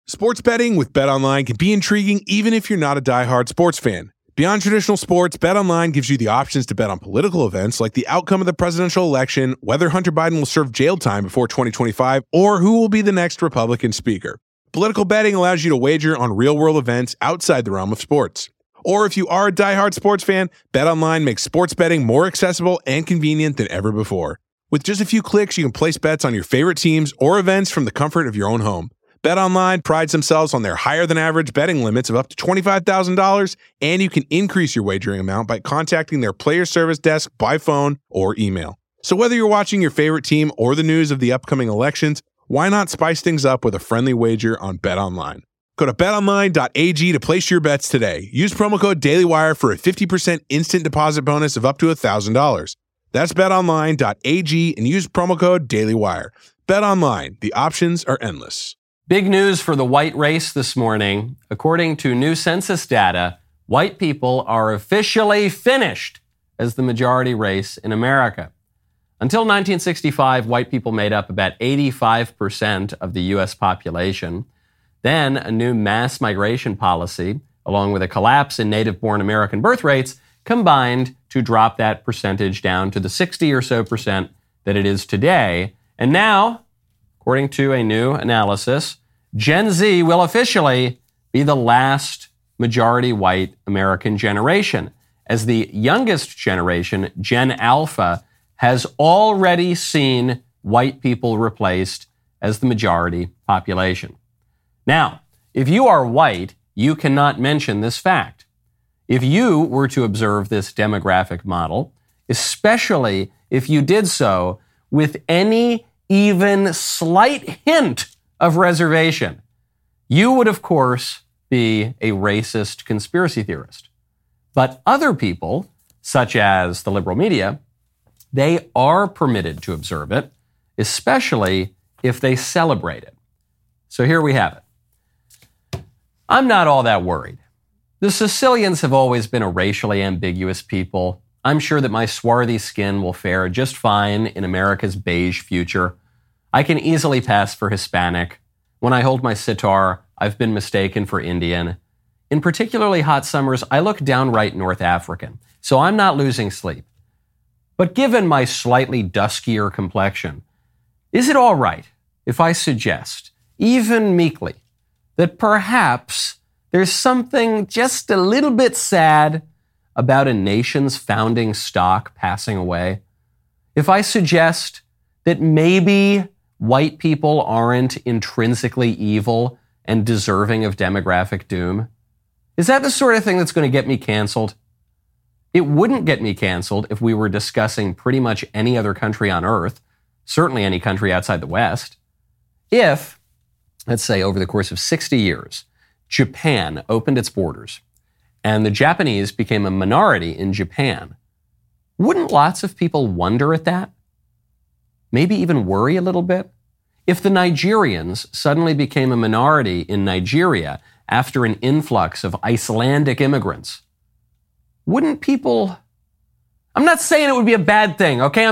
Sports betting with BetOnline can be intriguing even if you're not a diehard sports fan. Beyond traditional sports, BetOnline gives you the options to bet on political events like the outcome of the presidential election, whether Hunter Biden will serve jail time before 2025, or who will be the next Republican speaker. Political betting allows you to wager on real-world events outside the realm of sports. Or if you are a diehard sports fan, BetOnline makes sports betting more accessible and convenient than ever before. With just a few clicks, you can place bets on your favorite teams or events from the comfort of your own home. BetOnline prides themselves on their higher-than-average betting limits of up to $25,000, and you can increase your wagering amount by contacting their player service desk by phone or email. So whether you're watching your favorite team or the news of the upcoming elections, why not spice things up with a friendly wager on BetOnline? Go to betonline.ag to place your bets today. Use promo code DailyWire for a 50% instant deposit bonus of up to $1,000. That's betonline.ag and use promo code DailyWire. BetOnline, the options are endless. Big news for the white race this morning. According to new census data, white people are officially finished as the majority race in America. Until 1965, white people made up about 85% of the U.S. population. Then a new mass migration policy, along with a collapse in native-born American birth rates, combined to drop that percentage down to the 60 or so percent that it is today. And now, according to a new analysis, Gen Z will officially be the last majority white American generation, as the youngest generation, Gen Alpha, has already seen white people replaced as the majority population. Now, if you are white, you cannot mention this fact. If you were to observe this demographic model, especially if you did so with any even slight hint of reservation, you would, of course, be a racist conspiracy theorist. But other people, such as the liberal media, they are permitted to observe it, especially if they celebrate it. So here we have it. I'm not all that worried. The Sicilians have always been a racially ambiguous people. I'm sure that my swarthy skin will fare just fine in America's beige future. I can easily pass for Hispanic. When I hold my sitar, I've been mistaken for Indian. In particularly hot summers, I look downright North African, so I'm not losing sleep. But given my slightly duskier complexion, is it all right if I suggest, even meekly, that perhaps there's something just a little bit sad about a nation's founding stock passing away? If I suggest that maybe white people aren't intrinsically evil and deserving of demographic doom? Is that the sort of thing that's going to get me canceled? It wouldn't get me canceled if we were discussing pretty much any other country on earth, certainly any country outside the West. If, let's say, over the course of 60 years, Japan opened its borders and the Japanese became a minority in Japan, wouldn't lots of people wonder at that? Maybe even worry a little bit? If the Nigerians suddenly became a minority in Nigeria after an influx of Icelandic immigrants, wouldn't people... I'm not saying it would be a bad thing, okay?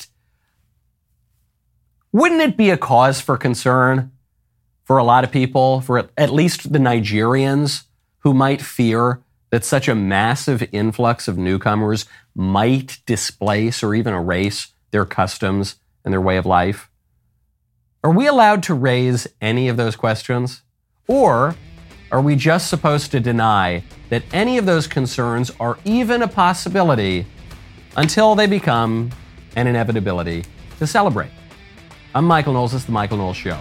Wouldn't it be a cause for concern for a lot of people, for at least the Nigerians who might fear that such a massive influx of newcomers might displace or even erase their customs and their way of life? Are we allowed to raise any of those questions? Or are we just supposed to deny that any of those concerns are even a possibility until they become an inevitability to celebrate? I'm Michael Knowles. This is The Michael Knowles Show.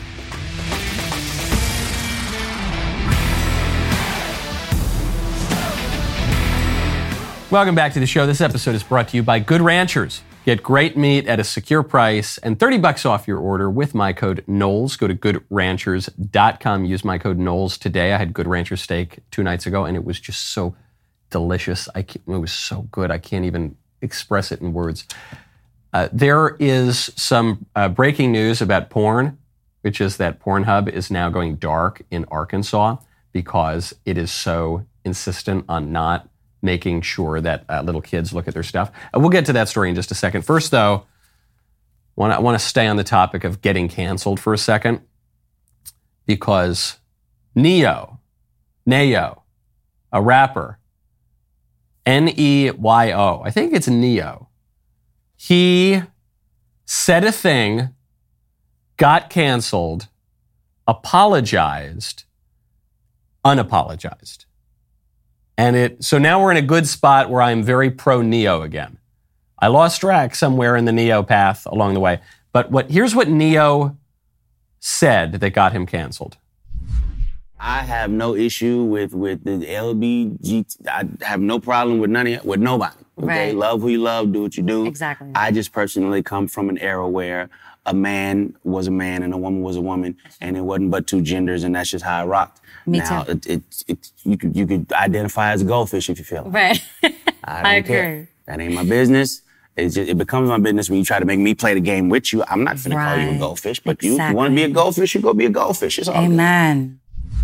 Welcome back to the show. This episode is brought to you by Good Ranchers. Get great meat at a secure price and $30 off your order with my code Knowles. Go to goodranchers.com. Use my code Knowles today. I had Good Rancher steak 2 nights ago, and it was just so delicious. It was so good. I can't even express it in words. There is some breaking news about porn, which is that Pornhub is now going dark in Arkansas because it is so insistent on not making sure that little kids look at their stuff. We'll get to that story in just a second. First, though, I want to stay on the topic of getting canceled for a second, because Neo, a rapper, Neyo. I think it's Neo. He said a thing, got canceled, apologized, unapologized. So now we're in a good spot where I'm very pro Neo again. I lost track somewhere in the Neo path along the way. But here's what Neo said that got him canceled. I have no issue with the LBGT. I have no problem with nobody. Okay, Right. Love who you love, do what you do. Exactly. I just personally come from an era where a man was a man and a woman was a woman, and it wasn't but two genders, and that's just how I rocked. Me now, too. You could identify as a goldfish if you feel it. Right. I don't care. That ain't my business. It becomes my business when you try to make me play the game with you. I'm not finna call you a Right. goldfish, but Exactly. you want to be a goldfish, you go be a goldfish. It's all good. Amen.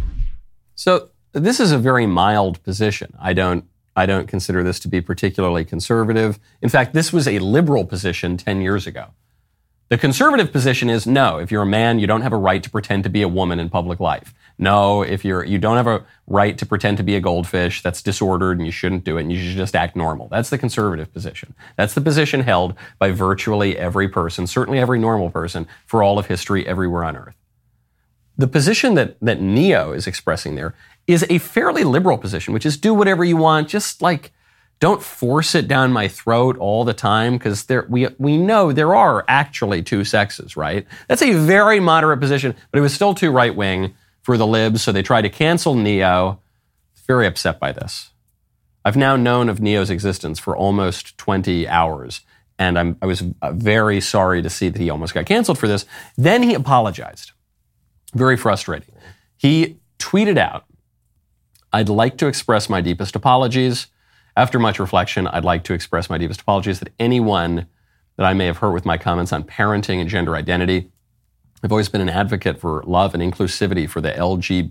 So this is a very mild position. I don't consider this to be particularly conservative. In fact, this was a liberal position 10 years ago. The conservative position is no, if you're a man, you don't have a right to pretend to be a woman in public life. No, if you don't have a right to pretend to be a goldfish, that's disordered and you shouldn't do it and you should just act normal. That's the conservative position. That's the position held by virtually every person, certainly every normal person, for all of history everywhere on earth. The position that Neo is expressing there is a fairly liberal position, which is do whatever you want, just like don't force it down my throat all the time, because we know there are actually two sexes, right? That's a very moderate position, but it was still too right-wing for the libs, so they tried to cancel Neo. Very upset by this. I've now known of Neo's existence for almost 20 hours, and I was very sorry to see that he almost got canceled for this. Then he apologized. Very frustrating. He tweeted out, "I'd like to express my deepest apologies. After much reflection, I'd like to express my deepest apologies that anyone that I may have hurt with my comments on parenting and gender identity. I've always been an advocate for love and inclusivity for the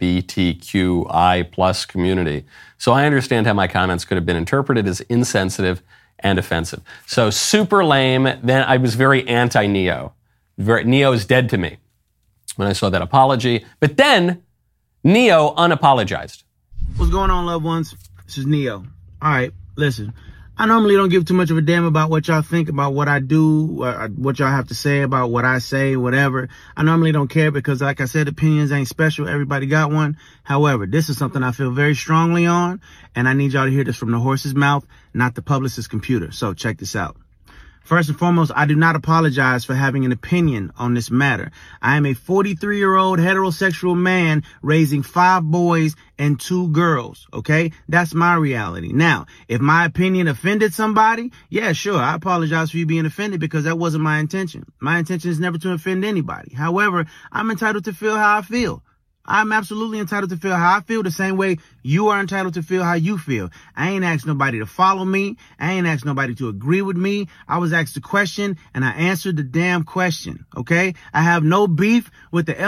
LGBTQI+ community. So I understand how my comments could have been interpreted as insensitive and offensive." So super lame. Then I was very anti-Neo. Neo is dead to me when I saw that apology. But then Neo unapologized. What's going on, loved ones? This is Neo. All right, listen. I normally don't give too much of a damn about what y'all think about what I do, what y'all have to say about what I say, whatever. I normally don't care because, like I said, opinions ain't special. Everybody got one. However, this is something I feel very strongly on, and I need y'all to hear this from the horse's mouth, not the publicist's computer. So check this out. First and foremost, I do not apologize for having an opinion on this matter. I am a 43-year-old heterosexual man raising 5 boys and 2 girls, okay? That's my reality. Now, if my opinion offended somebody, yeah, sure, I apologize for you being offended because that wasn't my intention. My intention is never to offend anybody. However, I'm entitled to feel how I feel. I'm absolutely entitled to feel how I feel the same way you are entitled to feel how you feel. I ain't asked nobody to follow me. I ain't asked nobody to agree with me. I was asked a question and I answered the damn question, okay? I have no beef with the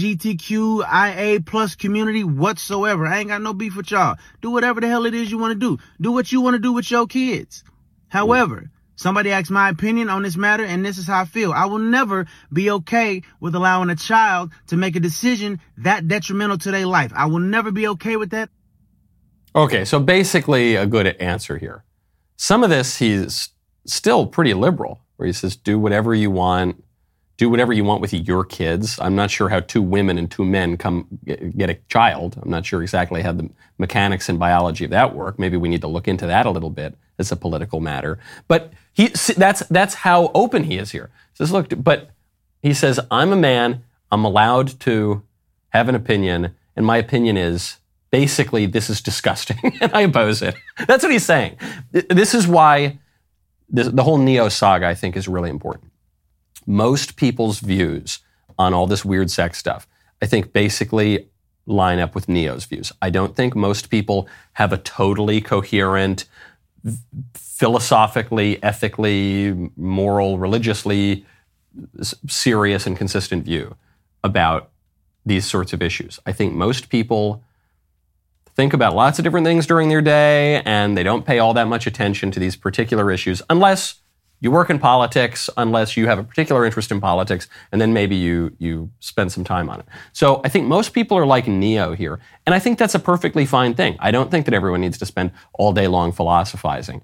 LGBTQIA+ community whatsoever. I ain't got no beef with y'all. Do whatever the hell it is you want to do. Do what you want to do with your kids. However, somebody asked my opinion on this matter, and this is how I feel. I will never be okay with allowing a child to make a decision that detrimental to their life. I will never be okay with that. Okay, so basically a good answer here. Some of this, he's still pretty liberal, where he says, do whatever you want. Do whatever you want with your kids. I'm not sure how 2 women and 2 men get a child. I'm not sure exactly how the mechanics and biology of that work. Maybe we need to look into that a little bit. It's a political matter. But that's how open he is here. He says, look, but he says, I'm a man. I'm allowed to have an opinion. And my opinion is basically this is disgusting. And I oppose it. That's what he's saying. This is why the whole Neo saga, I think, is really important. Most people's views on all this weird sex stuff, I think, basically line up with Neo's views. I don't think most people have a totally coherent, philosophically, ethically, moral, religiously serious and consistent view about these sorts of issues. I think most people think about lots of different things during their day, and they don't pay all that much attention to these particular issues unless You work in politics unless you have a particular interest in politics, and then maybe you spend some time on it. So I think most people are like Neo here, and I think that's a perfectly fine thing. I don't think that everyone needs to spend all day long philosophizing.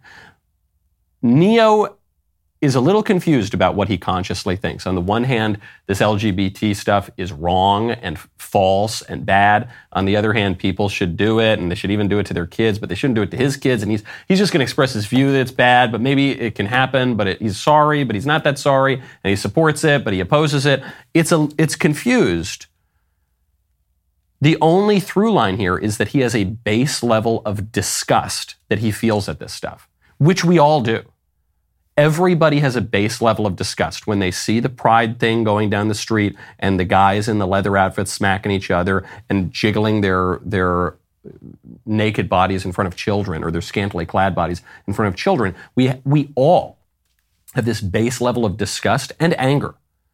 Neo is a little confused about what he consciously thinks. On the one hand, this LGBT stuff is wrong and false and bad. On the other hand, people should do it, and they should even do it to their kids, but they shouldn't do it to his kids. And he's just going to express his view that it's bad, but maybe it can happen, but he's sorry, but he's not that sorry, and he supports it, but he opposes it. It's confused. The only through line here is that he has a base level of disgust that he feels at this stuff, which we all do. Everybody has a base level of disgust when they see the pride thing going down the street and the guys in the leather outfits smacking each other and jiggling their naked bodies in front of children, or their scantily clad bodies in front of children. We all have this base level of disgust and anger.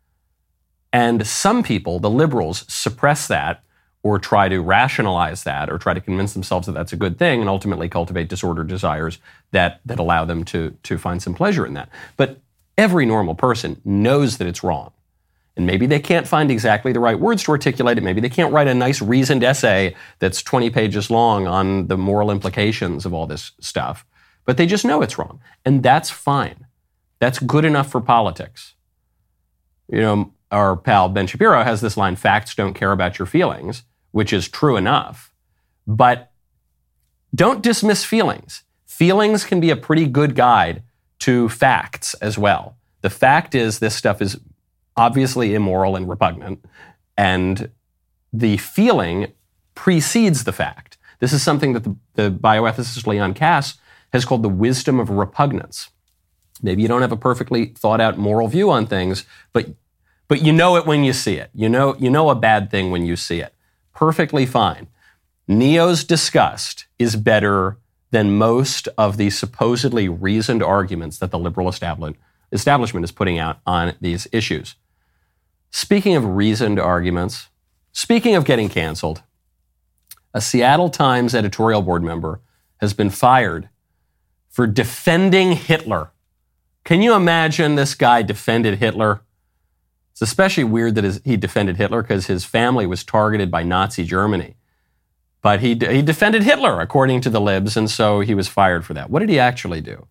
And some people, the liberals, suppress that or try to rationalize that, or try to convince themselves that that's a good thing, and ultimately cultivate disordered desires that allow them to find some pleasure in that. But every normal person knows that it's wrong. And maybe they can't find exactly the right words to articulate it. Maybe they can't write a nice reasoned essay that's 20 pages long on the moral implications of all this stuff. But they just know it's wrong. And that's fine. That's good enough for politics. You know, our pal Ben Shapiro has this line, "Facts don't care about your feelings," which is true enough. But don't dismiss feelings. Feelings can be a pretty good guide to facts as well. The fact is, this stuff is obviously immoral and repugnant, and the feeling precedes the fact. This is something that the bioethicist Leon Kass has called the wisdom of repugnance. Maybe you don't have a perfectly thought out moral view on things, but you know it when you see it. You know a bad thing when you see it. Perfectly fine. Neo's disgust is better than most of the supposedly reasoned arguments that the liberal establishment is putting out on these issues. Speaking of reasoned arguments, speaking of getting canceled, a Seattle Times editorial board member has been fired for defending Hitler. Can you imagine this guy defended Hitler? It's especially weird that he defended Hitler because his family was targeted by Nazi Germany. But he defended Hitler, according to the libs, and so he was fired for that. What did he actually do?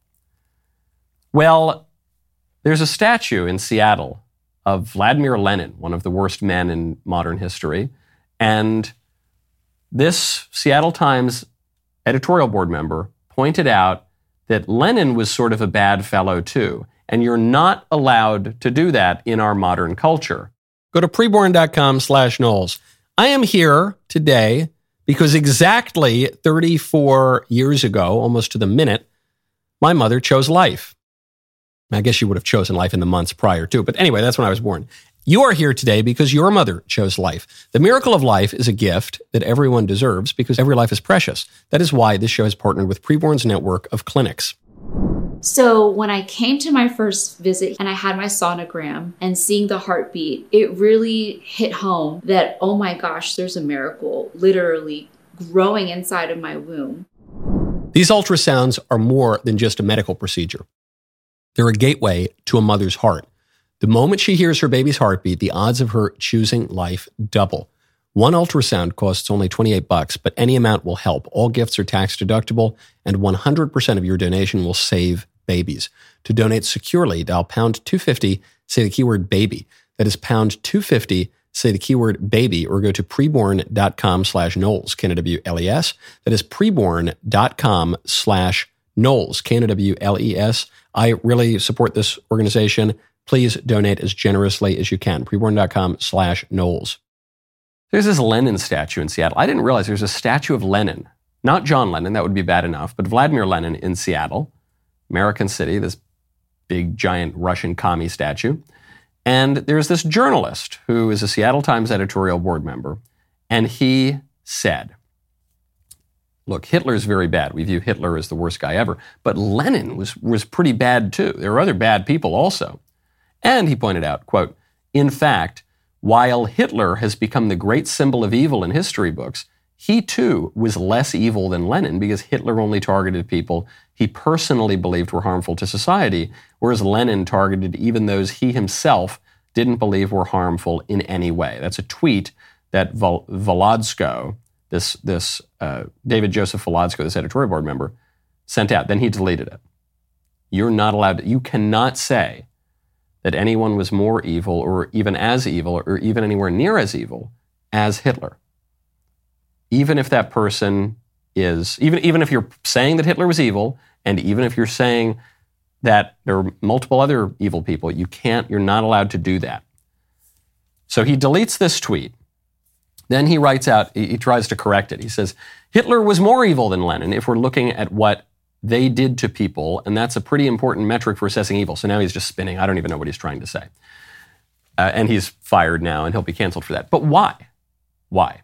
Well, there's a statue in Seattle of Vladimir Lenin, one of the worst men in modern history. And this Seattle Times editorial board member pointed out that Lenin was sort of a bad fellow too. And you're not allowed to do that in our modern culture. Go to preborn.com/Knowles. I am here today because exactly 34 years ago, almost to the minute, my mother chose life. I guess she would have chosen life in the months prior too. But anyway, that's when I was born. You are here today because your mother chose life. The miracle of life is a gift that everyone deserves because every life is precious. That is why this show has partnered with Preborn's network of clinics. So when I came to my first visit and I had my sonogram and seeing the heartbeat, it really hit home that, oh my gosh, there's a miracle literally growing inside of my womb. These ultrasounds are more than just a medical procedure. They're a gateway to a mother's heart. The moment she hears her baby's heartbeat, the odds of her choosing life double. One ultrasound costs only $28, but any amount will help. All gifts are tax deductible, and 100% of your donation will save babies. To donate securely, dial pound 250, say the keyword baby. That is pound 250, say the keyword baby, or go to preborn.com/Knowles, K-N-O-W-L-E-S. That is preborn.com/Knowles, K-N-O-W-L-E-S. I really support this organization. Please donate as generously as you can. Preborn.com/Knowles. There's this Lenin statue in Seattle. I didn't realize there's a statue of Lenin. Not John Lennon, that would be bad enough, but Vladimir Lenin in Seattle, American City, this big, giant Russian commie statue. And there's this journalist who is a Seattle Times editorial board member, and he said, look, Hitler's very bad. We view Hitler as the worst guy ever, but Lenin was pretty bad too. There were other bad people also. And he pointed out, quote, in fact, while Hitler has become the great symbol of evil in history books, he too was less evil than Lenin because Hitler only targeted people he personally believed were harmful to society, whereas Lenin targeted even those he himself didn't believe were harmful in any way. That's a tweet that Volodsko, this David Joseph Volodsko, this editorial board member, sent out. Then he deleted it. You're not allowed to, you cannot say that anyone was more evil or even as evil or even anywhere near as evil as Hitler. Even if that person is, even if you're saying that Hitler was evil, and even if you're saying that there are multiple other evil people, you're not allowed to do that. So he deletes this tweet. Then he writes out, he tries to correct it. He says, Hitler was more evil than Lenin if we're looking at what they did to people, and that's a pretty important metric for assessing evil. So now he's just spinning. I don't even know what he's trying to say. And he's fired now, and he'll be canceled for that. But why? Why?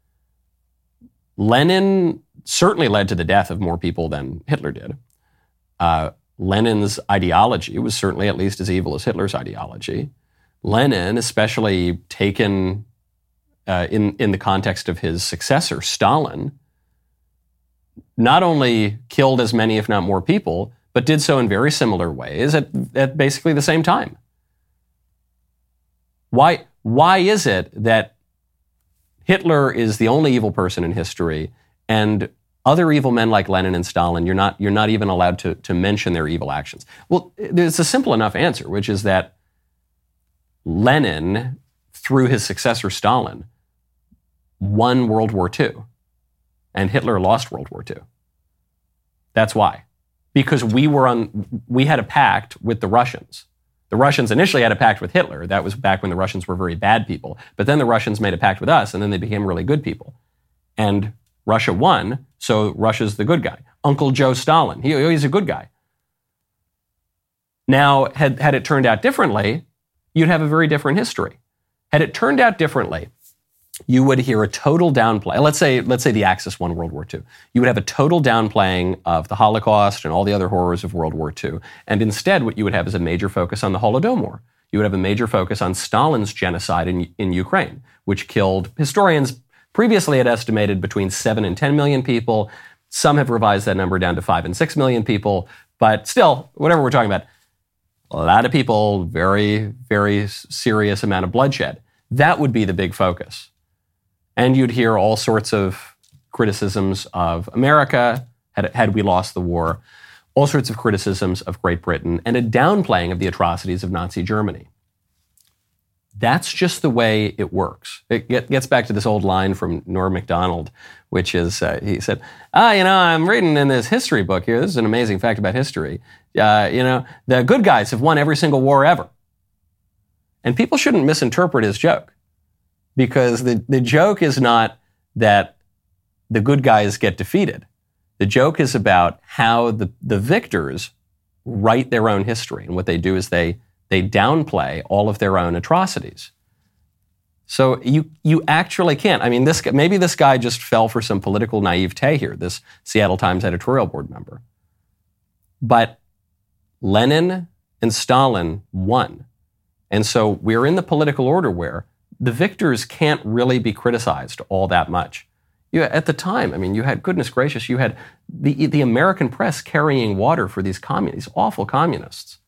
Lenin certainly led to the death of more people than Hitler did. Lenin's ideology was certainly at least as evil as Hitler's ideology. Lenin, especially taken in the context of his successor, Stalin, not only killed as many, if not more people, but did so in very similar ways at basically the same time. Why is it that Hitler is the only evil person in history, and other evil men like Lenin and Stalin, you're not even allowed to mention their evil actions? Well, it's a simple enough answer, which is that Lenin, through his successor Stalin, won World War II, and Hitler lost World War II. That's why. Because we had a pact with the Russians. The Russians initially had a pact with Hitler. That was back when the Russians were very bad people. But then the Russians made a pact with us, and then they became really good people. And Russia won, so Russia's the good guy. Uncle Joe Stalin, he's a good guy. Now, had it turned out differently, you'd have a very different history. Had it turned out differently, you would hear a total downplay. Let's say the Axis won World War II. You would have a total downplaying of the Holocaust and all the other horrors of World War II. And instead, what you would have is a major focus on the Holodomor. You would have a major focus on Stalin's genocide in Ukraine, which killed, historians previously had estimated, between 7 and 10 million people. Some have revised that number down to 5 and 6 million people. But still, whatever we're talking about, a lot of people, very, very serious amount of bloodshed. That would be the big focus. And you'd hear all sorts of criticisms of America, had we lost the war, all sorts of criticisms of Great Britain, and a downplaying of the atrocities of Nazi Germany. That's just the way it works. It gets back to this old line from Norm Macdonald, which is, he said, I'm reading in this history book here, this is an amazing fact about history, the good guys have won every single war ever. And people shouldn't misinterpret his joke. Because the joke is not that the good guys get defeated. The joke is about how the victors write their own history. And what they do is they downplay all of their own atrocities. So you actually can't. I mean, maybe this guy just fell for some political naivete here, this Seattle Times editorial board member. But Lenin and Stalin won. And so we're in the political order where the victors can't really be criticized all that much. At the time, you had, goodness gracious, you had the American press carrying water for these awful communists.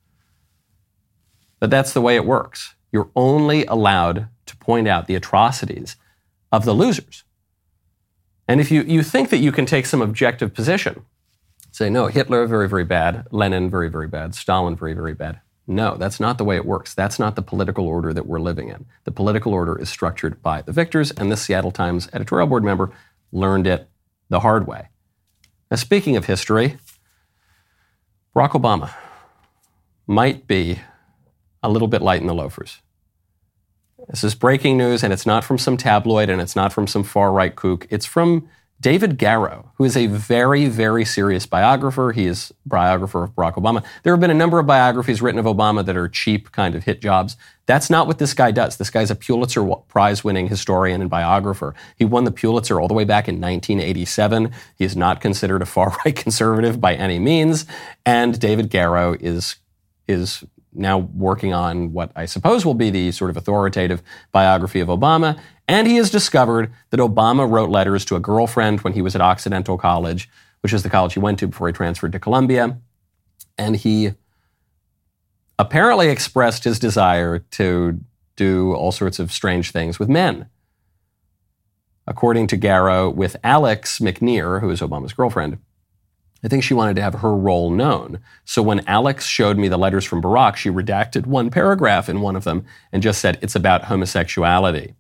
But that's the way it works. You're only allowed to point out the atrocities of the losers. And if you think that you can take some objective position, say, no, Hitler, very, very bad, Lenin, very, very bad, Stalin, very, very bad. No, that's not the way it works. That's not the political order that we're living in. The political order is structured by the victors, and this Seattle Times editorial board member learned it the hard way. Now, speaking of history, Barack Obama might be a little bit light in the loafers. This is breaking news, and it's not from some tabloid, and it's not from some far-right kook. It's from David Garrow, who is a very, very serious biographer. He is a biographer of Barack Obama. There have been a number of biographies written of Obama that are cheap kind of hit jobs. That's not what this guy does. This guy's a Pulitzer Prize-winning historian and biographer. He won the Pulitzer all the way back in 1987. He is not considered a far-right conservative by any means. And David Garrow is now working on what I suppose will be the sort of authoritative biography of Obama. And he has discovered that Obama wrote letters to a girlfriend when he was at Occidental College, which is the college he went to before he transferred to Columbia. And he apparently expressed his desire to do all sorts of strange things with men. According to Garrow, with Alex McNear, who is Obama's girlfriend, I think she wanted to have her role known. So when Alex showed me the letters from Barack, she redacted one paragraph in one of them and just said, it's about homosexuality.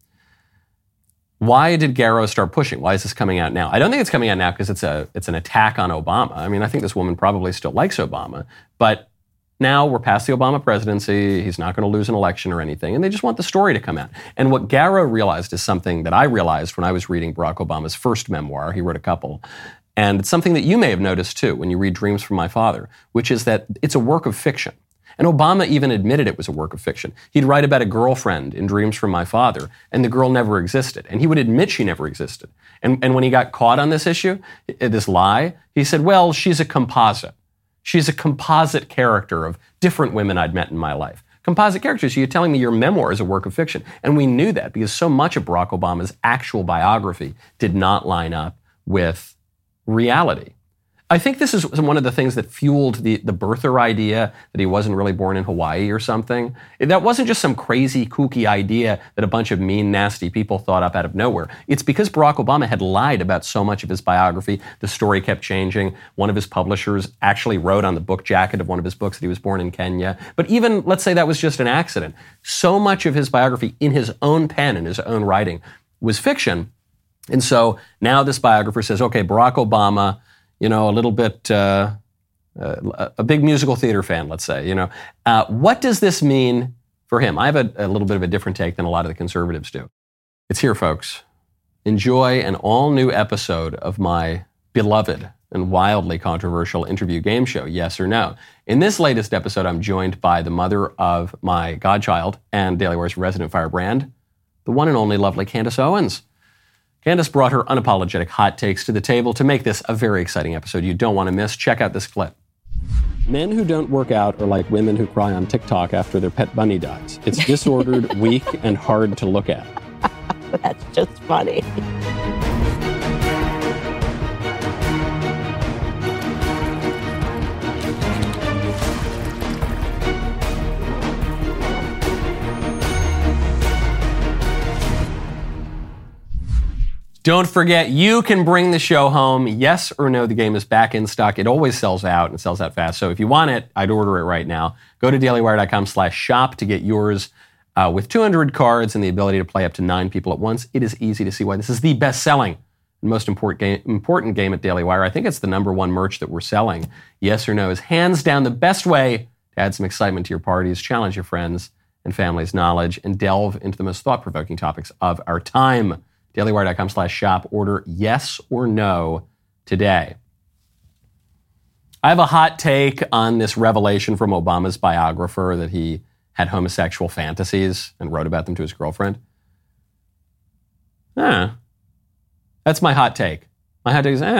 Why did Garrow start pushing? Why is this coming out now? I don't think it's coming out now because it's an attack on Obama. I mean, I think this woman probably still likes Obama, but now we're past the Obama presidency. He's not going to lose an election or anything. And they just want the story to come out. And what Garrow realized is something that I realized when I was reading Barack Obama's first memoir. He wrote a couple. And it's something that you may have noticed too when you read Dreams from My Father, which is that it's a work of fiction. And Obama even admitted it was a work of fiction. He'd write about a girlfriend in Dreams from My Father, and the girl never existed. And he would admit she never existed. And when he got caught on this issue, this lie, he said, well, she's a composite. She's a composite character of different women I'd met in my life. Composite characters, you're telling me your memoir is a work of fiction. And we knew that because so much of Barack Obama's actual biography did not line up with reality. I think this is one of the things that fueled the birther idea that he wasn't really born in Hawaii or something. That wasn't just some crazy, kooky idea that a bunch of mean, nasty people thought up out of nowhere. It's because Barack Obama had lied about so much of his biography. The story kept changing. One of his publishers actually wrote on the book jacket of one of his books that he was born in Kenya. But even, let's say that was just an accident. So much of his biography in his own pen, in his own writing, was fiction. And so now this biographer says, okay, Barack Obama, a little bit, a big musical theater fan, let's say, what does this mean for him? I have a little bit of a different take than a lot of the conservatives do. It's here, folks. Enjoy an all-new episode of my beloved and wildly controversial interview game show, Yes or No. In this latest episode, I'm joined by the mother of my godchild and Daily Wire's resident firebrand, the one and only lovely Candace Owens. Candace brought her unapologetic hot takes to the table to make this a very exciting episode you don't want to miss. Check out this clip. Men who don't work out are like women who cry on TikTok after their pet bunny dies. It's disordered, weak, and hard to look at. That's just funny. Don't forget, you can bring the show home. Yes or No, the game is back in stock. It always sells out and sells out fast. So if you want it, I'd order it right now. Go to dailywire.com/shop to get yours with 200 cards and the ability to play up to 9 people at once. It is easy to see why this is the best-selling and most important game at Daily Wire. I think it's the #1 merch that we're selling. Yes or No is hands down the best way to add some excitement to your parties, challenge your friends and family's knowledge, and delve into the most thought-provoking topics of our time. dailywire.com/shop. Order Yes or No today. I have a hot take on this revelation from Obama's biographer that he had homosexual fantasies and wrote about them to his girlfriend. That's my hot take. My hot take is,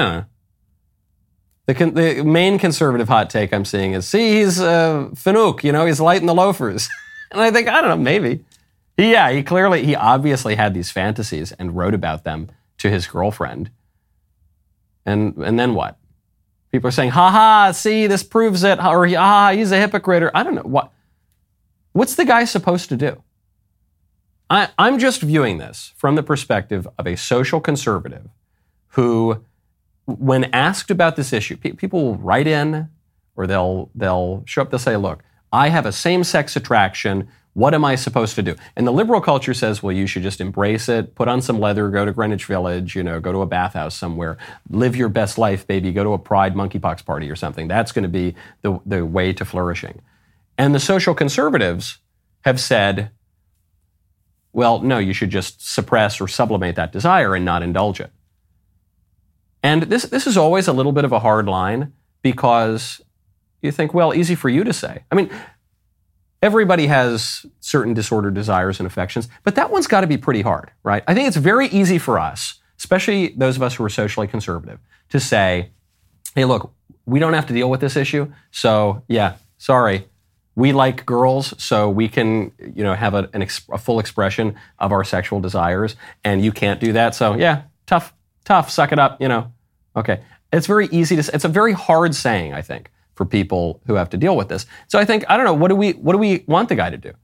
The main conservative hot take I'm seeing is, he's Fanuc, he's lighting the loafers. And I think, I don't know, maybe. He obviously had these fantasies and wrote about them to his girlfriend. And then what? People are saying, see, this proves it, or he's a hypocrite, or I don't know. What's the guy supposed to do? I'm just viewing this from the perspective of a social conservative who, when asked about this issue, people will write in or they'll show up, they'll say, look, I have a same-sex attraction. What am I supposed to do? And the liberal culture says, well, you should just embrace it, put on some leather, go to Greenwich Village, go to a bathhouse somewhere, live your best life, baby, go to a Pride monkeypox party or something. That's going to be the way to flourishing. And the social conservatives have said, well, no, you should just suppress or sublimate that desire and not indulge it. And this is always a little bit of a hard line because you think, well, easy for you to say. I mean, everybody has certain disordered desires and affections, but that one's got to be pretty hard, right? I think it's very easy for us, especially those of us who are socially conservative, to say, hey, look, we don't have to deal with this issue, so yeah, sorry. we like girls, so we can, have a full expression of our sexual desires, and you can't do that. So yeah, tough, suck it up, Okay. It's very easy to say. It's a very hard saying, I think, for people who have to deal with this. So I think, I don't know, what do we want the guy to do?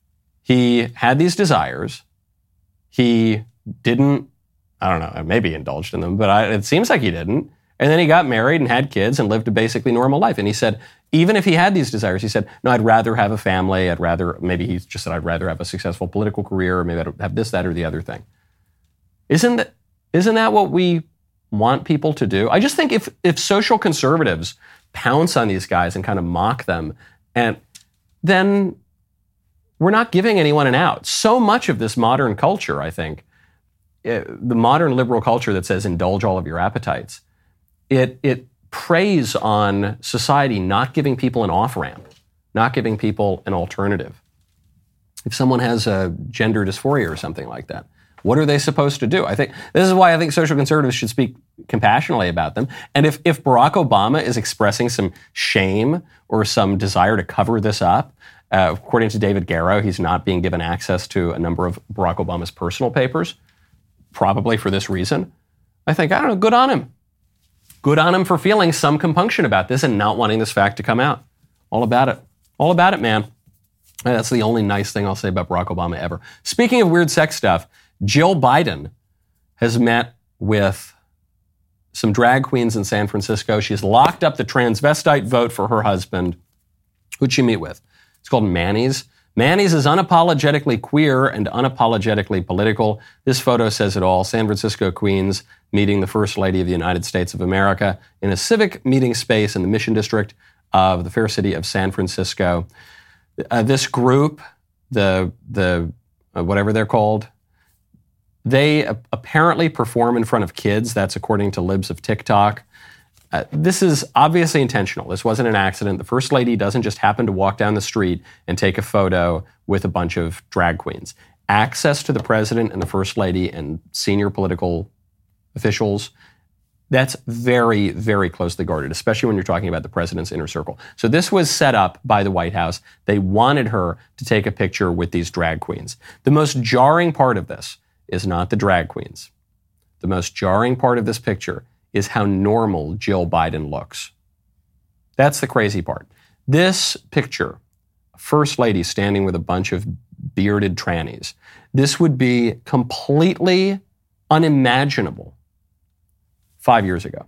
He had these desires. He didn't, I don't know, maybe indulged in them, but it seems like he didn't. And then he got married and had kids and lived a basically normal life. And he said, even if he had these desires, he said, no, I'd rather have a family. Maybe he just said, I'd rather have a successful political career, or maybe I'd have this, that, or the other thing. Isn't that what we want people to do? I just think if social conservatives pounce on these guys and kind of mock them, and then we're not giving anyone an out. So much of this modern culture, I think, the modern liberal culture that says indulge all of your appetites, it preys on society not giving people an off-ramp, not giving people an alternative. If someone has a gender dysphoria or something like that, what are they supposed to do? I think this is why I think social conservatives should speak compassionately about them. And if Barack Obama is expressing some shame or some desire to cover this up, according to David Garrow, he's not being given access to a number of Barack Obama's personal papers, probably for this reason. I think, I don't know, good on him. Good on him for feeling some compunction about this and not wanting this fact to come out. All about it. All about it, man. And that's the only nice thing I'll say about Barack Obama ever. Speaking of weird sex stuff, Jill Biden has met with some drag queens in San Francisco. She's locked up the transvestite vote for her husband. Who'd she meet with? It's called Manny's. Manny's is unapologetically queer and unapologetically political. This photo says it all. San Francisco queens meeting the First Lady of the United States of America in a civic meeting space in the Mission District of the fair city of San Francisco. This group, the whatever they're called, they apparently perform in front of kids. That's according to libs of TikTok. This is obviously intentional. This wasn't an accident. The First Lady doesn't just happen to walk down the street and take a photo with a bunch of drag queens. Access to the President and the First Lady and senior political officials, that's very, very closely guarded, especially when you're talking about the President's inner circle. So this was set up by the White House. They wanted her to take a picture with these drag queens. The most jarring part of this is not the drag queens. The most jarring part of this picture is how normal Jill Biden looks. That's the crazy part. This picture, First Lady standing with a bunch of bearded trannies, this would be completely unimaginable 5 years ago.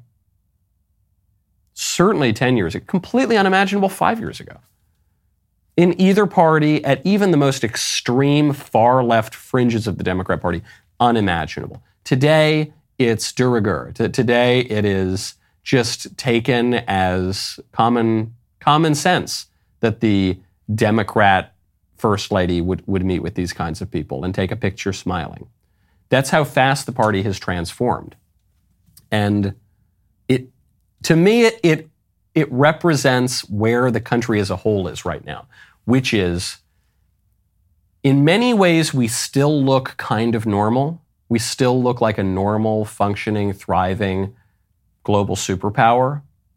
Certainly 10 years ago. Completely unimaginable 5 years ago. In either party, at even the most extreme far left fringes of the Democrat Party, unimaginable. Today, it's de rigueur. Today, it is just taken as common sense that the Democrat First Lady would meet with these kinds of people and take a picture smiling. That's how fast the party has transformed. And to me, it represents where the country as a whole is right now, which is, in many ways, we still look kind of normal. We still look like a normal, functioning, thriving global superpower.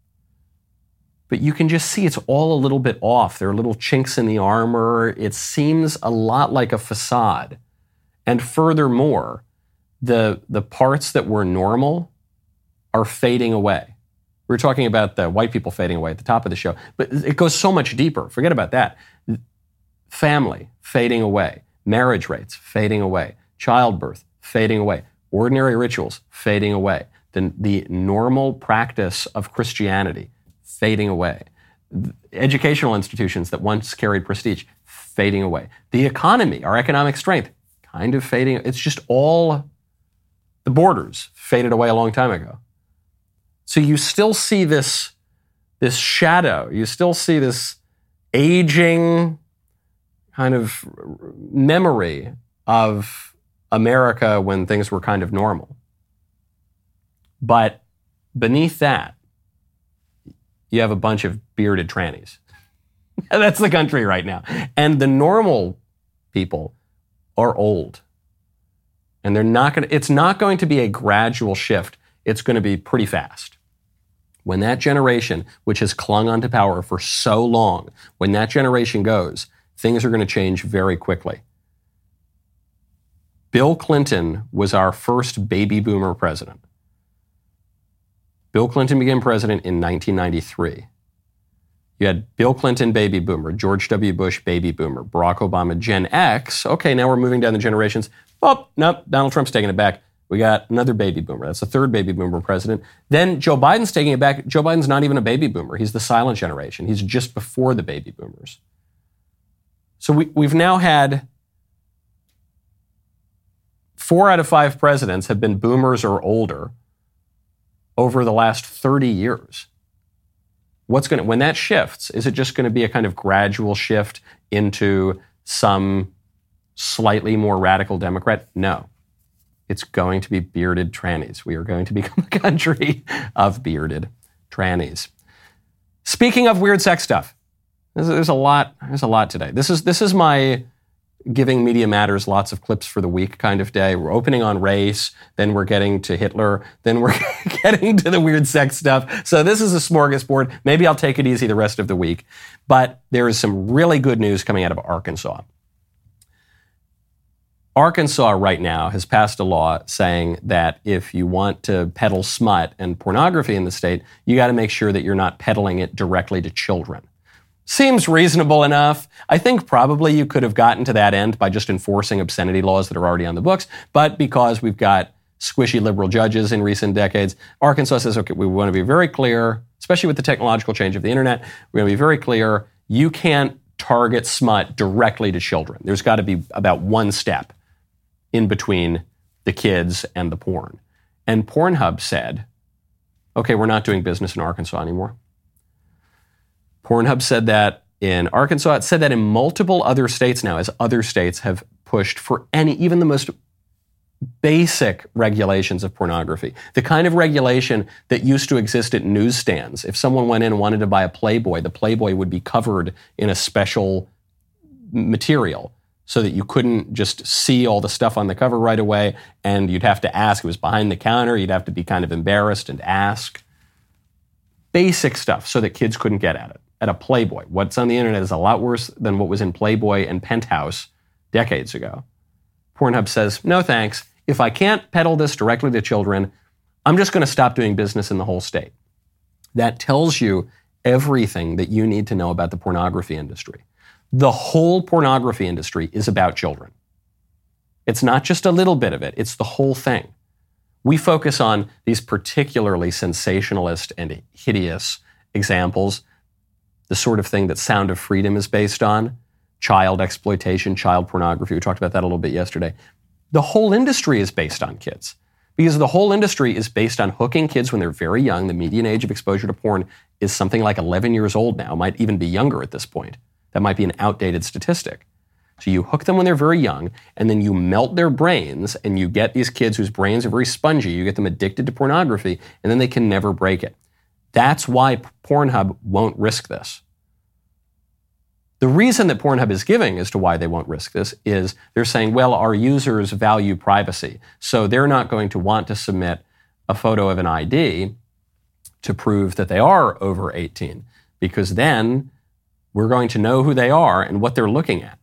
But you can just see it's all a little bit off. There are little chinks in the armor. It seems a lot like a facade. And furthermore, the parts that were normal are fading away. We were talking about the white people fading away at the top of the show, but it goes so much deeper. Forget about that. Family fading away. Marriage rates fading away. Childbirth fading away. Ordinary rituals fading away. The normal practice of Christianity fading away. Educational institutions that once carried prestige fading away. The economy, our economic strength, kind of fading. It's just all the borders faded away a long time ago. So you still see this shadow. You still see this aging kind of memory of America when things were kind of normal. But beneath that, you have a bunch of bearded trannies. That's the country right now. And the normal people are old. And it's not going to be a gradual shift. It's going to be pretty fast. When that generation, which has clung onto power for so long, when that generation goes, things are going to change very quickly. Bill Clinton was our first baby boomer president. Bill Clinton became president in 1993. You had Bill Clinton, baby boomer, George W. Bush, baby boomer, Barack Obama, Gen X. Okay, now we're moving down the generations. Oh, nope, Donald Trump's taking it back. We got another baby boomer. That's the third baby boomer president. Then Joe Biden's taking it back. Joe Biden's not even a baby boomer. He's the silent generation. He's just before the baby boomers. So we've now had 4 out of 5 presidents have been boomers or older over the last 30 years. When that shifts, is it just going to be a kind of gradual shift into some slightly more radical Democrat? No. It's going to be bearded trannies. We are going to become a country of bearded trannies. Speaking of weird sex stuff, there's a lot today. This is my giving Media Matters lots of clips for the week kind of day. We're opening on race, then we're getting to Hitler, then we're getting to the weird sex stuff. So this is a smorgasbord. Maybe I'll take it easy the rest of the week. But there is some really good news coming out of Arkansas. Arkansas right now has passed a law saying that if you want to peddle smut and pornography in the state, you got to make sure that you're not peddling it directly to children. Seems reasonable enough. I think probably you could have gotten to that end by just enforcing obscenity laws that are already on the books. But because we've got squishy liberal judges in recent decades, Arkansas says, okay, we want to be very clear, especially with the technological change of the internet, we're going to be very clear, you can't target smut directly to children. There's got to be about one step in between the kids and the porn. And Pornhub said, okay, we're not doing business in Arkansas anymore. Pornhub said that in Arkansas. It said that in multiple other states now, as other states have pushed for even the most basic regulations of pornography. The kind of regulation that used to exist at newsstands. If someone went in and wanted to buy a Playboy, the Playboy would be covered in a special material so that you couldn't just see all the stuff on the cover right away, and you'd have to ask. It was behind the counter. You'd have to be kind of embarrassed and ask. Basic stuff so that kids couldn't get at it. At a Playboy. What's on the internet is a lot worse than what was in Playboy and Penthouse decades ago. Pornhub says, no thanks. If I can't peddle this directly to children, I'm just going to stop doing business in the whole state. That tells you everything that you need to know about the pornography industry. The whole pornography industry is about children. It's not just a little bit of it. It's the whole thing. We focus on these particularly sensationalist and hideous examples, the sort of thing that Sound of Freedom is based on, child exploitation, child pornography. We talked about that a little bit yesterday. The whole industry is based on kids because the whole industry is based on hooking kids when they're very young. The median age of exposure to porn is something like 11 years old now, might even be younger at this point. That might be an outdated statistic. So you hook them when they're very young, and then you melt their brains, and you get these kids whose brains are very spongy. You get them addicted to pornography, and then they can never break it. That's why Pornhub won't risk this. The reason that Pornhub is giving as to why they won't risk this is they're saying, well, our users value privacy, so they're not going to want to submit a photo of an ID to prove that they are over 18, because then we're going to know who they are and what they're looking at.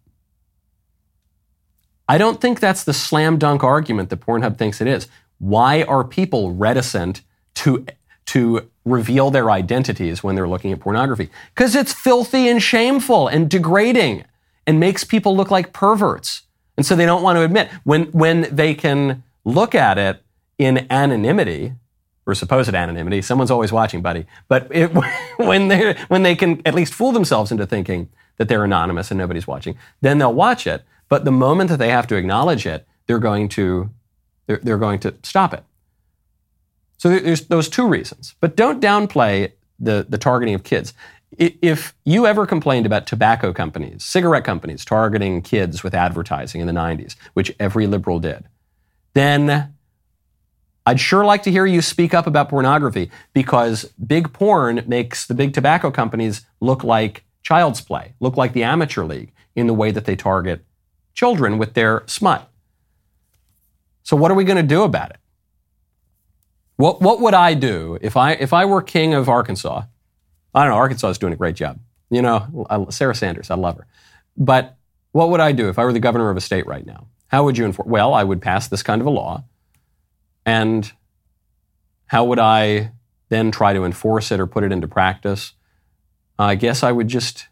I don't think that's the slam dunk argument that Pornhub thinks it is. Why are people reticent to reveal their identities when they're looking at pornography? Because it's filthy and shameful and degrading and makes people look like perverts. And so they don't want to admit. When they can look at it in anonymity, or supposed anonymity, someone's always watching, buddy. But when they can at least fool themselves into thinking that they're anonymous and nobody's watching, then they'll watch it. But the moment that they have to acknowledge it, they're going to stop it. So there's those two reasons. But don't downplay the targeting of kids. If you ever complained about tobacco companies, cigarette companies targeting kids with advertising in the 90s, which every liberal did, then I'd sure like to hear you speak up about pornography, because big porn makes the big tobacco companies look like child's play, look like the amateur league in the way that they target children with their smut. So what are we going to do about it? What would I do if I were king of Arkansas? I don't know. Arkansas is doing a great job. You know, Sarah Sanders, I love her. But what would I do if I were the governor of a state right now? How would you enforce? Well, I would pass this kind of a law. And how would I then try to enforce it or put it into practice? I guess I would just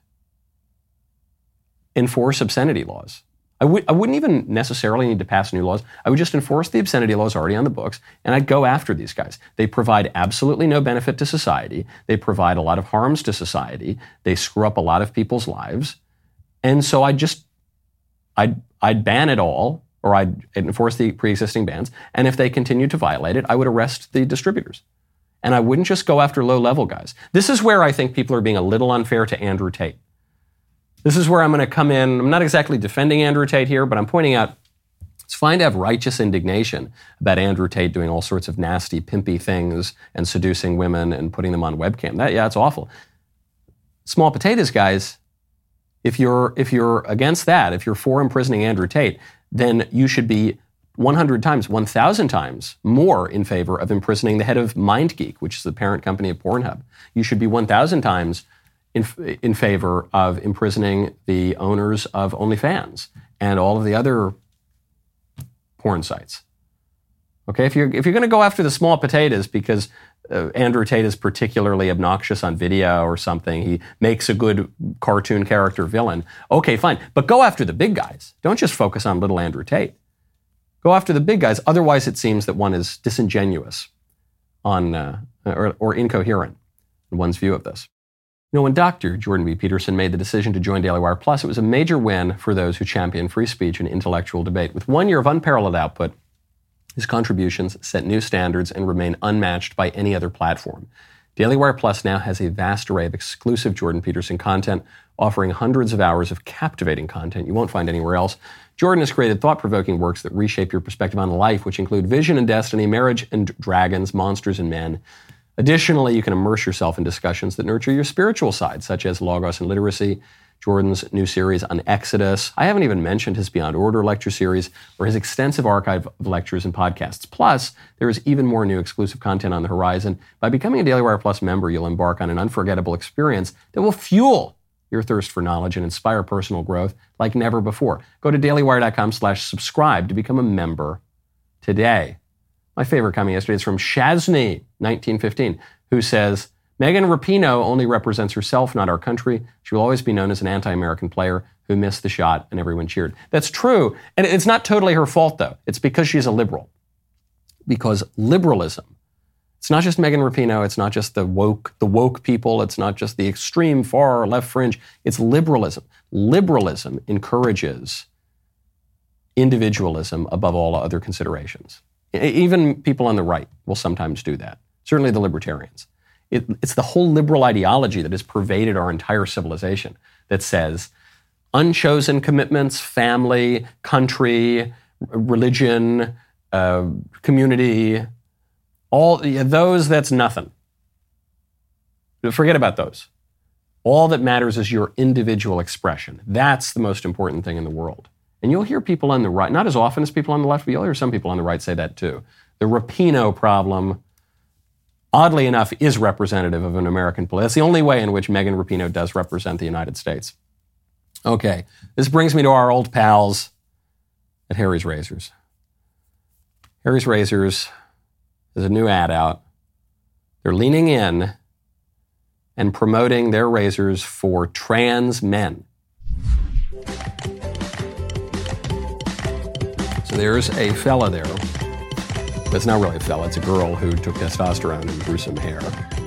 enforce obscenity laws. I wouldn't even necessarily need to pass new laws. I would just enforce the obscenity laws already on the books, and I'd go after these guys. They provide absolutely no benefit to society. They provide a lot of harms to society. They screw up a lot of people's lives. And so I'd ban it all, or I'd enforce the pre-existing bans. And if they continue to violate it, I would arrest the distributors. And I wouldn't just go after low-level guys. This is where I think people are being a little unfair to Andrew Tate. This is where I'm going to come in. I'm not exactly defending Andrew Tate here, but I'm pointing out it's fine to have righteous indignation about Andrew Tate doing all sorts of nasty, pimpy things and seducing women and putting them on webcam. It's awful. Small potatoes, guys, if you're against that, if you're for imprisoning Andrew Tate, then you should be 100 times, 1,000 times more in favor of imprisoning the head of MindGeek, which is the parent company of Pornhub. You should be 1,000 times in favor of imprisoning the owners of OnlyFans and all of the other porn sites. Okay, if you're going to go after the small potatoes because Andrew Tate is particularly obnoxious on video or something, he makes a good cartoon character villain, okay, fine. But go after the big guys. Don't just focus on little Andrew Tate. Go after the big guys. Otherwise, it seems that one is disingenuous or incoherent in one's view of this. You know, when Dr. Jordan B. Peterson made the decision to join Daily Wire Plus, it was a major win for those who champion free speech and intellectual debate. With 1 year of unparalleled output, his contributions set new standards and remain unmatched by any other platform. Daily Wire Plus now has a vast array of exclusive Jordan Peterson content, offering hundreds of hours of captivating content you won't find anywhere else. Jordan has created thought-provoking works that reshape your perspective on life, which include Vision and Destiny, Marriage and Dragons, Monsters and Men. Additionally, you can immerse yourself in discussions that nurture your spiritual side, such as Logos and Literacy, Jordan's new series on Exodus. I haven't even mentioned his Beyond Order lecture series or his extensive archive of lectures and podcasts. Plus, there is even more new exclusive content on the horizon. By becoming a Daily Wire Plus member, you'll embark on an unforgettable experience that will fuel your thirst for knowledge and inspire personal growth like never before. Go to dailywire.com/subscribe to become a member today. My favorite comment yesterday is from Shazni, 1915, who says, Megan Rapinoe only represents herself, not our country. She will always be known as an anti-American player who missed the shot and everyone cheered. That's true. And it's not totally her fault, though. It's because she's a liberal. Because liberalism, it's not just Megan Rapinoe, it's not just the woke people, it's not just the extreme far left fringe, it's liberalism. Liberalism encourages individualism above all other considerations. Even people on the right will sometimes do that. Certainly the libertarians. It's the whole liberal ideology that has pervaded our entire civilization that says unchosen commitments, family, country, religion, community, all those, that's nothing. Forget about those. All that matters is your individual expression. That's the most important thing in the world. And you'll hear people on the right, not as often as people on the left, but you'll hear some people on the right say that too. The Rapinoe problem, oddly enough, is representative of an American political. That's the only way in which Megan Rapinoe does represent the United States. Okay, this brings me to our old pals at Harry's Razors. Harry's Razors has a new ad out. They're leaning in and promoting their razors for trans men. So there's a fella there. But it's not really a fella, it's a girl who took testosterone and grew some hair.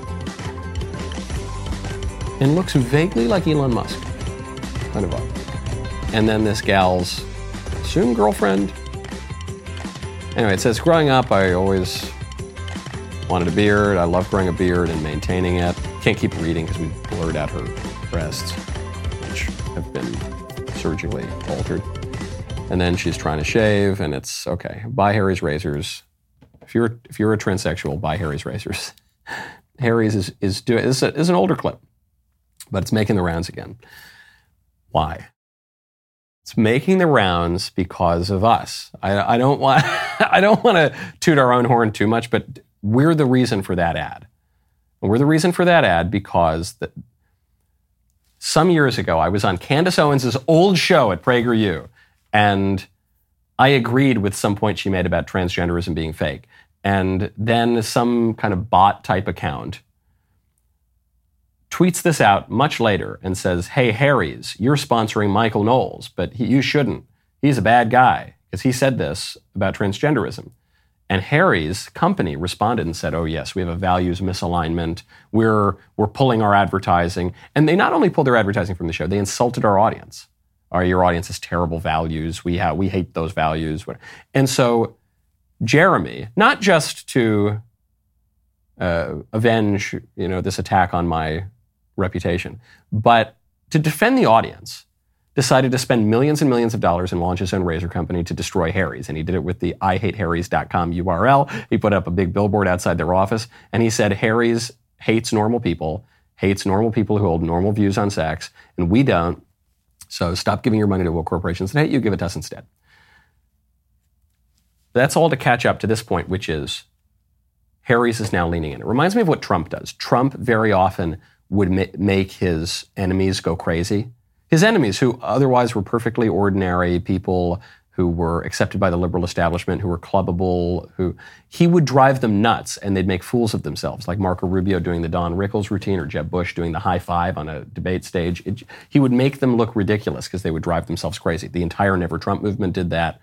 And looks vaguely like Elon Musk. Kind of odd. And then this gal's assumed girlfriend. Anyway, it says, growing up, I always wanted a beard. I love growing a beard and maintaining it. Can't keep reading because we blurred out her breasts, which have been surgically altered. And then she's trying to shave, and it's, okay, buy Harry's Razors. If you're a transsexual, buy Harry's Razors. Harry's is an older clip, but it's making the rounds again. Why? It's making the rounds because of us. I don't want to toot our own horn too much, but we're the reason for that ad. And we're the reason for that ad because some years ago, I was on Candace Owens' old show at PragerU, and I agreed with some point she made about transgenderism being fake. And then some kind of bot type account tweets this out much later and says, hey, Harry's, you're sponsoring Michael Knowles, but you shouldn't. He's a bad guy because he said this about transgenderism. And Harry's company responded and said, oh, yes, we have a values misalignment. We're pulling our advertising. And they not only pulled their advertising from the show, they insulted our audience. Your audience has terrible values. We hate those values. And so Jeremy, not just to avenge, this attack on my reputation, but to defend the audience, decided to spend millions and millions of dollars and launch his own razor company to destroy Harry's. And he did it with the IHateHarrys.com URL. He put up a big billboard outside their office, and he said, Harry's hates normal people who hold normal views on sex, and we don't. So stop giving your money to woke corporations that hate you, give it to us instead. That's all to catch up to this point, which is Harry's is now leaning in. It reminds me of what Trump does. Trump very often would make his enemies go crazy. His enemies, who otherwise were perfectly ordinary people who were accepted by the liberal establishment, who were clubbable, he would drive them nuts and they'd make fools of themselves, like Marco Rubio doing the Don Rickles routine or Jeb Bush doing the high five on a debate stage. He would make them look ridiculous because they would drive themselves crazy. The entire Never Trump movement did that.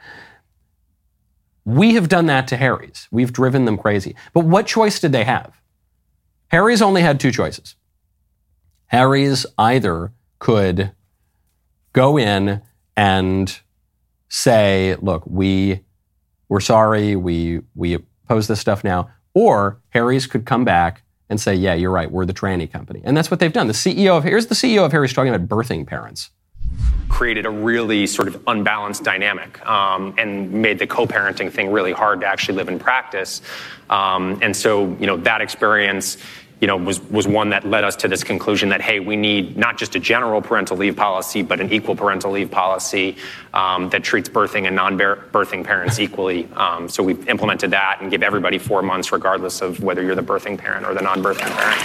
We have done that to Harry's. We've driven them crazy. But what choice did they have? Harry's only had two choices. Harry's either could go in and say, look, we're sorry, we oppose this stuff now, or Harry's could come back and say, yeah, you're right, we're the tranny company. And that's what they've done. Here's the CEO of Harry's talking about birthing parents. Created a really sort of unbalanced dynamic and made the co-parenting thing really hard to actually live in practice. And so, that experience, was one that led us to this conclusion that, hey, we need not just a general parental leave policy, but an equal parental leave policy that treats birthing and non-birthing parents equally. So we've implemented that and give everybody 4 months regardless of whether you're the birthing parent or the non-birthing parent.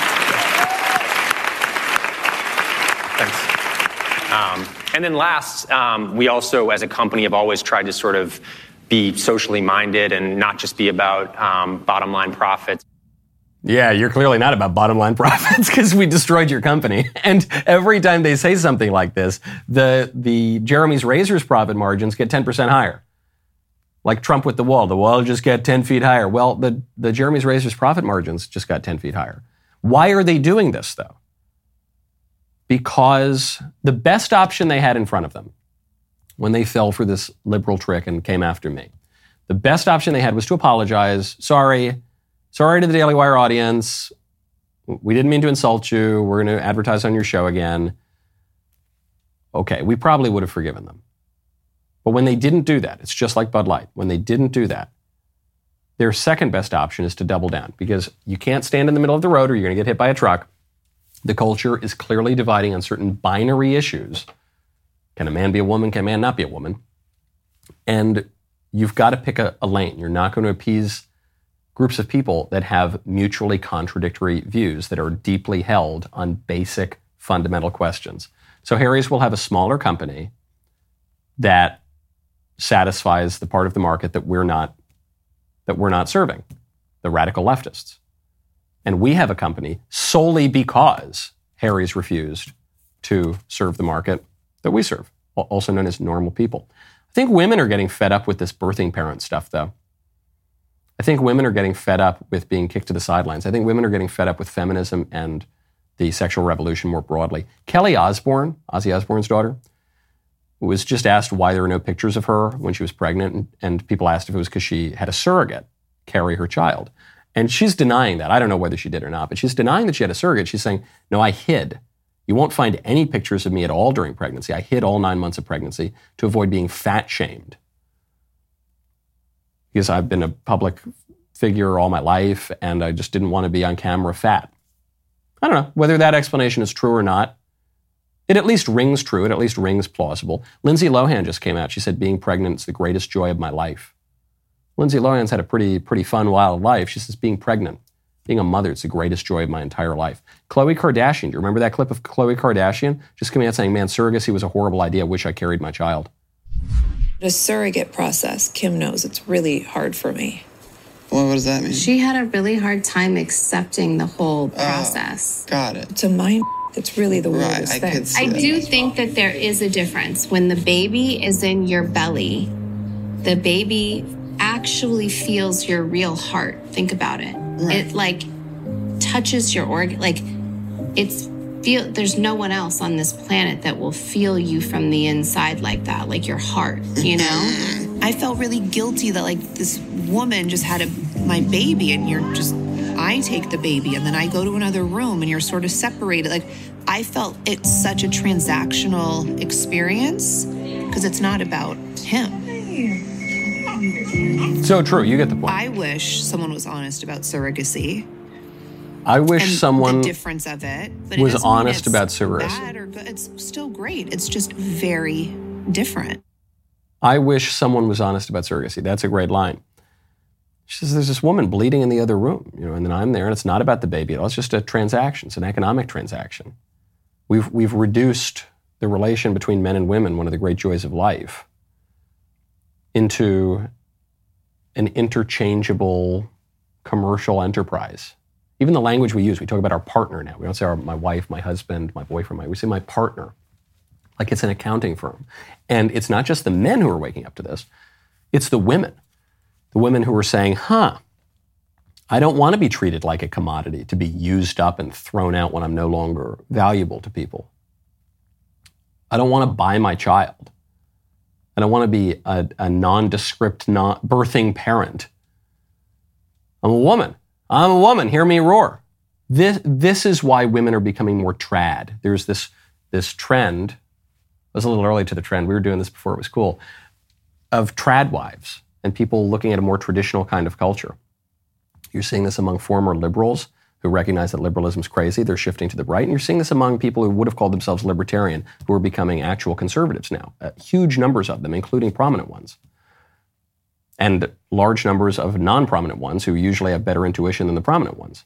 Thanks. And then last, we also, as a company, have always tried to sort of be socially minded and not just be about bottom line profits. Yeah, you're clearly not about bottom line profits because we destroyed your company. And every time they say something like this, the Jeremy's Razors profit margins get 10% higher. Like Trump with the wall just get 10 feet higher. Well, the Jeremy's Razors profit margins just got 10 feet higher. Why are they doing this though? Because the best option they had in front of them when they fell for this liberal trick and came after me, the best option they had was to apologize. Sorry to the Daily Wire audience. We didn't mean to insult you. We're going to advertise on your show again. Okay, we probably would have forgiven them. But when they didn't do that, it's just like Bud Light. When they didn't do that, their second best option is to double down because you can't stand in the middle of the road or you're going to get hit by a truck. The culture is clearly dividing on certain binary issues. Can a man be a woman? Can a man not be a woman? And you've got to pick a lane. You're not going to appease groups of people that have mutually contradictory views that are deeply held on basic fundamental questions. So Harry's will have a smaller company that satisfies the part of the market that we're not serving, the radical leftists. And we have a company solely because Harry's refused to serve the market that we serve, also known as normal people. I think women are getting fed up with this birthing parent stuff, though. I think women are getting fed up with being kicked to the sidelines. I think women are getting fed up with feminism and the sexual revolution more broadly. Kelly Osbourne, Ozzy Osbourne's daughter, was just asked why there were no pictures of her when she was pregnant, and people asked if it was because she had a surrogate carry her child. And she's denying that. I don't know whether she did or not, but she's denying that she had a surrogate. She's saying, no, I hid. You won't find any pictures of me at all during pregnancy. I hid all 9 months of pregnancy to avoid being fat shamed. Because I've been a public figure all my life and I just didn't want to be on camera fat. I don't know whether that explanation is true or not. It at least rings true. It at least rings plausible. Lindsay Lohan just came out. She said, being pregnant is the greatest joy of my life. Lindsay Lohan's had a pretty fun, wild life. She says, being pregnant, being a mother, it's the greatest joy of my entire life. Khloe Kardashian, do you remember that clip of Khloe Kardashian? Just coming out saying, man, surrogacy was a horrible idea. I wish I carried my child. The surrogate process, Kim knows it's really hard for me. Well, what does that mean? She had a really hard time accepting the whole process. Got it. It's a mind. It's really the weirdest thing. I do think that there is a difference. When the baby is in your belly, the baby actually feels your real heart. Think about it. Right. It like touches your organ. Like there's no one else on this planet that will feel you from the inside like that, like your heart, you know? I felt really guilty that like this woman just had my baby and I take the baby and then I go to another room and you're sort of separated. Like I felt it's such a transactional experience because it's not about him. So true, you get the point. I wish someone was honest about surrogacy. I wish someone the difference of it, but was honest about surrogacy. Bad or good. It's still great. It's just very different. I wish someone was honest about surrogacy. That's a great line. She says, there's this woman bleeding in the other room, and then I'm there, and it's not about the baby at all. It's just a transaction. It's an economic transaction. We've reduced the relation between men and women, one of the great joys of life, into an interchangeable commercial enterprise. Even the language we use, we talk about our partner now. We don't say my wife, my husband, my boyfriend, we say my partner, like it's an accounting firm. And it's not just the men who are waking up to this, it's the women. The women who are saying, I don't want to be treated like a commodity, to be used up and thrown out when I'm no longer valuable to people. I don't want to buy my child. I don't want to be a nondescript, birthing parent. I'm a woman. I'm a woman. Hear me roar. This is why women are becoming more trad. There's this trend. I was a little early to the trend. We were doing this before it was cool, of trad wives and people looking at a more traditional kind of culture. You're seeing this among former liberals who recognize that liberalism is crazy. They're shifting to the right. And you're seeing this among people who would have called themselves libertarian, who are becoming actual conservatives now. Huge numbers of them, including prominent ones. And large numbers of non-prominent ones who usually have better intuition than the prominent ones.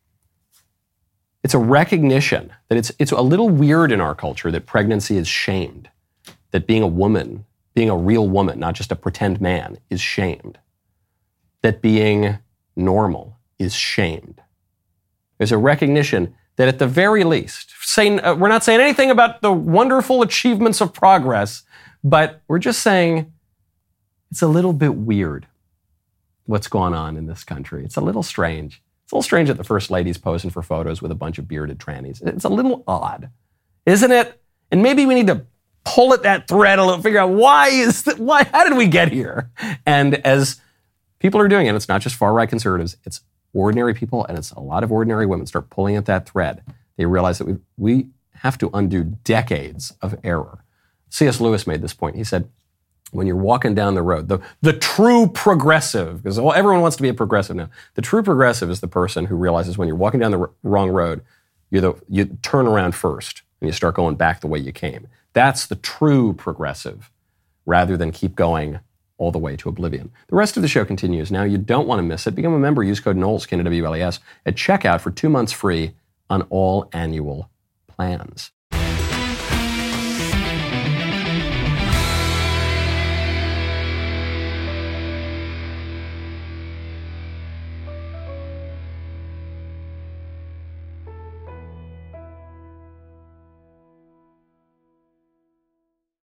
It's a recognition that it's a little weird in our culture that pregnancy is shamed, that being a woman, being a real woman, not just a pretend man, is shamed, that being normal is shamed. There's a recognition that at the very least, we're not saying anything about the wonderful achievements of progress, but we're just saying it's a little bit weird what's going on in this country. It's a little strange. It's a little strange that the First Lady's posing for photos with a bunch of bearded trannies. It's a little odd, isn't it? And maybe we need to pull at that thread a little, figure out how did we get here? And as people are doing it, it's not just far-right conservatives, it's ordinary people, and it's a lot of ordinary women start pulling at that thread. They realize that we have to undo decades of error. C.S. Lewis made this point. He said, when you're walking down the road, the true progressive, because everyone wants to be a progressive now, the true progressive is the person who realizes when you're walking down the wrong road, you turn around first and you start going back the way you came. That's the true progressive, rather than keep going all the way to oblivion. The rest of the show continues. Now, you don't want to miss it. Become a member. Use code Knowles, K-N-W-L-E-S, at checkout for 2 months free on all annual plans.